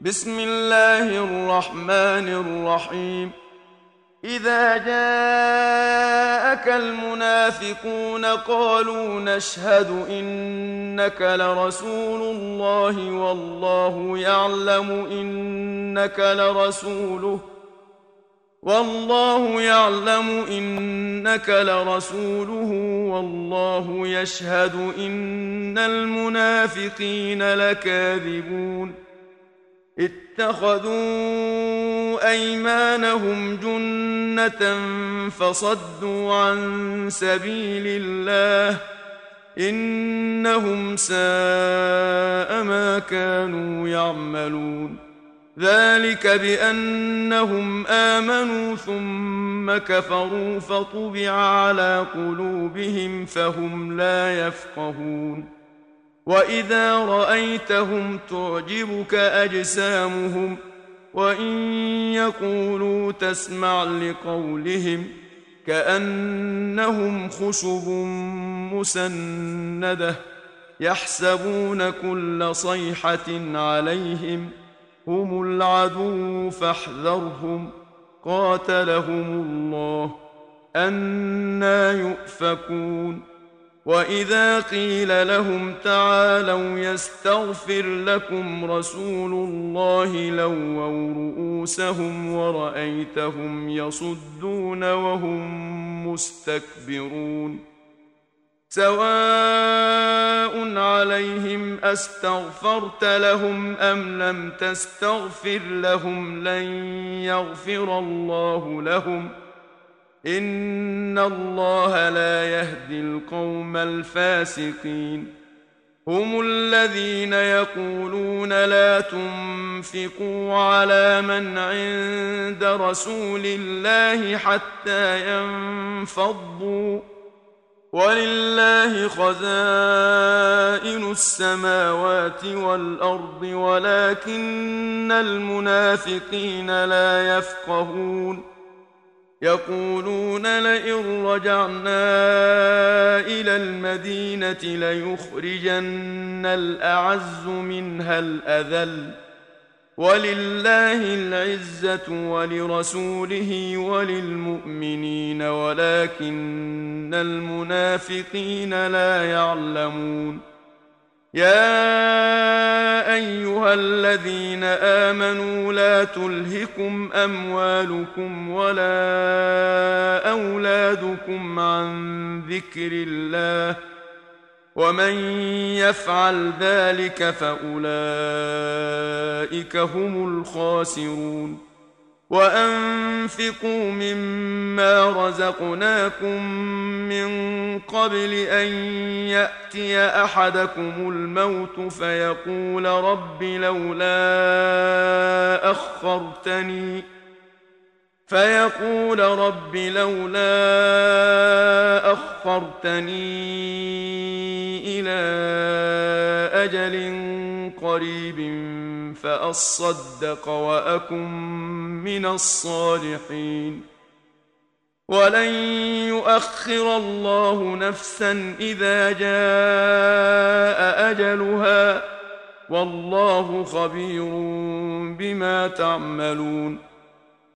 بسم الله الرحمن الرحيم. إذا جاءك المنافقون قالوا نشهد إنك لرسول الله والله يعلم إنك لرسوله والله يشهد إن المنافقين لكاذبون. اتخذوا أيمانهم جنة فصدوا عن سبيل الله إنهم ساء ما كانوا يعملون. ذلك بأنهم آمنوا ثم كفروا فطبع على قلوبهم فهم لا يفقهون. وإذا رأيتهم تعجبك أجسامهم وإن يقولوا تسمع لقولهم كأنهم خشب مسندة يحسبون كل صيحة عليهم هم العدو فاحذرهم قاتلهم الله أنى يؤفكون. وإذا قيل لهم تعالوا يستغفر لكم رسول الله لووا رؤوسهم ورأيتهم يصدون وهم مستكبرون. سواء عليهم أستغفرت لهم أم لم تستغفر لهم لن يغفر الله لهم إن الله لا يهدي القوم الفاسقين. هم الذين يقولون لا تنفقوا على من عند رسول الله حتى ينفضوا ولله خزائن السماوات والأرض ولكن المنافقين لا يفقهون. يقولون لئن رجعنا إلى المدينة ليخرجن الأعز منها الأذل ولله العزة ولرسوله وللمؤمنين ولكن المنافقين لا يعلمون. يا أيها الذين آمنوا لا تلهكم أموالكم ولا أولادكم عن ذكر الله ومن يفعل ذلك فأولئك هم الخاسرون. وأنفقوا مما رزقناكم من قبل أن يأتي أحدكم الموت فيقول رب لولا أخرتني إلى أجل قريب فأصدق وأكن من الصالحين. ولن يؤخر الله نفسا إذا جاء أجلها والله خبير بما تعملون.